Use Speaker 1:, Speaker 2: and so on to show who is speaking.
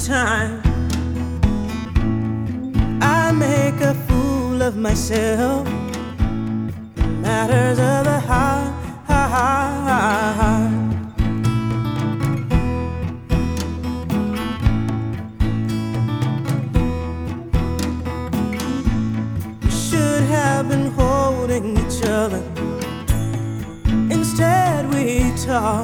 Speaker 1: time. I make a fool of myself in matters of the heart. We should have been holding each other. Instead we talk.